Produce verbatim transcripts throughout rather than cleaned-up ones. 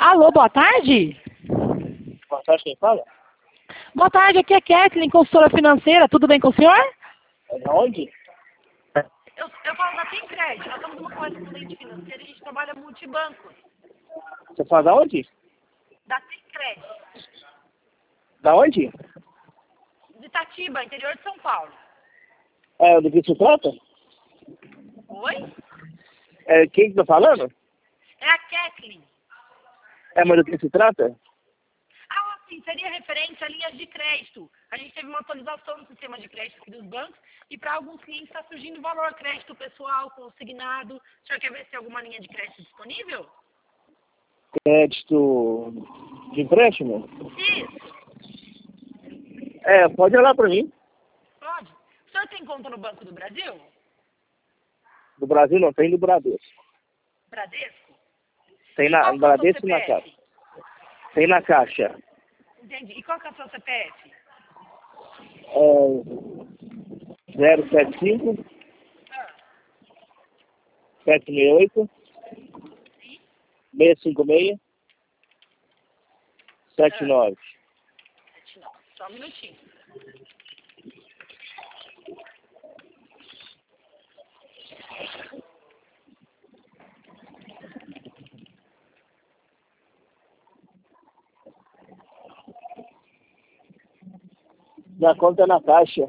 Alô, boa tarde? Boa tarde, quem fala? Boa tarde, aqui é Kathleen, consultora financeira. Tudo bem com o senhor? É de onde? Eu, eu falo da Tem Crédito. Nós estamos numa correspondente financeira e a gente trabalha multibancos. Você fala da onde? Da Tem Crédito. Da onde? De Itatiba, interior de São Paulo. É, do que se trata? Oi? É, quem que tá falando? É a Kathleen. É, mas do que se trata? Ah, sim, seria referente a linhas de crédito. A gente teve uma atualização no sistema de crédito aqui dos bancos e para alguns clientes está surgindo valor crédito pessoal, consignado. O senhor quer ver se tem alguma linha de crédito disponível? Crédito de empréstimo? Isso, É, pode olhar pra mim. pode. O senhor tem conta no Banco do Brasil? Do Brasil não tem, do Bradesco. Bradesco? Tem E na qual no que é o seu Bradesco e na Caixa. C P F? Tem na Caixa. Entendi. E qual que é o seu C P F? É, zero sete cinco, Ah, sete seis oito, sim. seis cinco seis, sete Ah, nove. sete nove. Só um minutinho. Minha conta é na Caixa.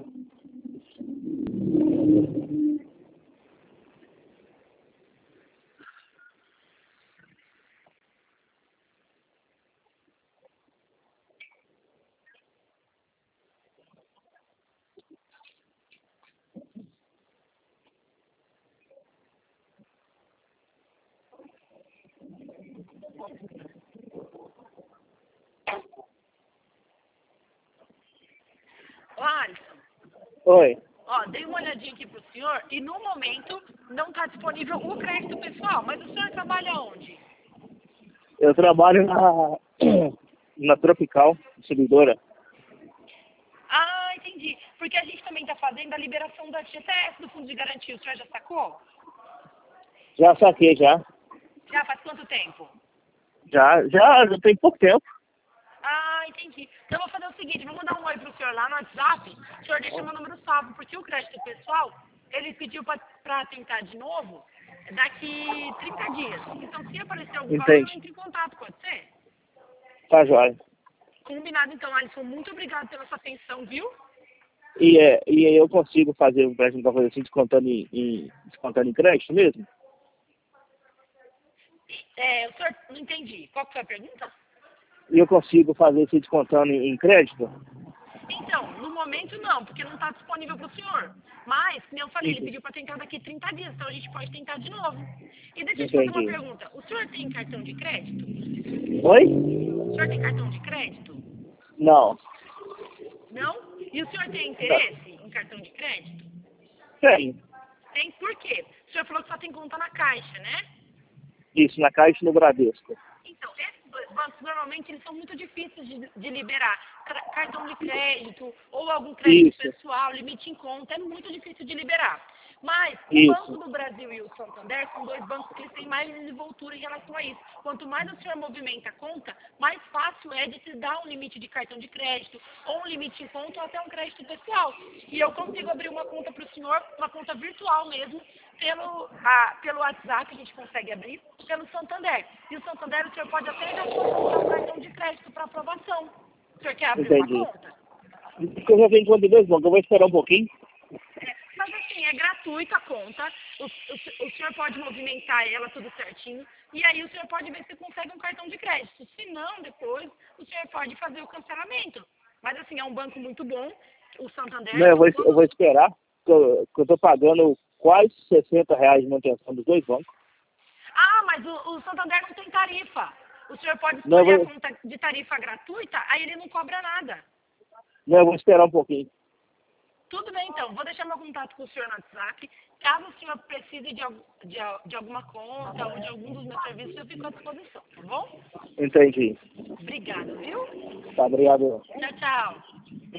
Ô, Alisson, Oi. ó, dei uma olhadinha aqui pro senhor e no momento não está disponível o crédito pessoal, mas o senhor trabalha onde? Eu trabalho na, na Tropical, distribuidora. Ah, entendi. Porque a gente também está fazendo a liberação da G T S do Fundo de Garantia. O senhor já sacou? Já saquei, já. Já faz quanto tempo? Já, já, já tem pouco tempo. Ah, entendi. Então eu vou fazer o seguinte, vou mandar um oi pro senhor lá no WhatsApp, o senhor deixa meu número salvo, porque o crédito pessoal, ele pediu para tentar de novo daqui trinta dias. Então se aparecer algum valor, eu Entende? entro em contato, pode ser? Tá jóia. Combinado então, Alisson. Muito obrigado pela sua atenção, viu? E, é, e eu consigo fazer um empréstimo para fazer assim, descontando em, em, descontando em crédito mesmo? É, o senhor, não entendi. Qual que foi a pergunta? E eu consigo fazer esse descontando em, em crédito? Então, no momento não, porque não está disponível para o senhor. Mas, como eu falei, ele Entendi. pediu para tentar daqui trinta dias, então a gente pode tentar de novo. E deixa eu te fazer uma Entendi. pergunta. O senhor tem cartão de crédito? Oi? O senhor tem cartão de crédito? Não. Não? E o senhor tem Tá. interesse em cartão de crédito? Tem. Tem por quê? O senhor falou que só tem conta na Caixa, né? Isso, na Caixa e no Bradesco. Então, esses dois bancos, normalmente, eles são muito difíceis de, de liberar. Cra- Cartão de crédito ou algum crédito Isso, pessoal, limite em conta, é muito difícil de liberar. Mas o Banco isso. do Brasil e o Santander são dois bancos que eles têm mais desenvoltura em relação a isso. Quanto mais o senhor movimenta a conta, mais fácil é de se dar um limite de cartão de crédito, ou um limite em conta, ou até um crédito pessoal. E eu consigo abrir uma conta para o senhor, uma conta virtual mesmo, pelo, a, pelo WhatsApp, a gente consegue abrir, pelo Santander. E o Santander, o senhor pode até já solicitar um cartão de crédito para aprovação. O senhor quer abrir uma Entendi. conta? Porque eu já tenho conta de dois bancos, eu vou esperar um pouquinho. É, mas assim, é gratuita a conta, o, o, o senhor pode movimentar ela tudo certinho, e aí o senhor pode ver se consegue um cartão de crédito. Se não, depois, o senhor pode fazer o cancelamento. Mas assim, é um banco muito bom, o Santander, Não, eu vou, são eu vou todos... esperar, porque eu, porque eu tô pagando quase sessenta reais de manutenção dos dois bancos. Ah, mas o, o Santander não tem tarifa. O senhor pode Não, eu escolher a vou, conta de tarifa gratuita, aí ele não cobra nada. não, eu vou esperar um pouquinho. Tudo bem, então. Vou deixar meu contato com o senhor no WhatsApp. Caso o senhor precise de, al- de, al- de alguma conta ou de algum dos meus serviços, eu fico à disposição, tá bom? Entendi. Obrigada, viu? Tá, obrigado. Tchau, tchau.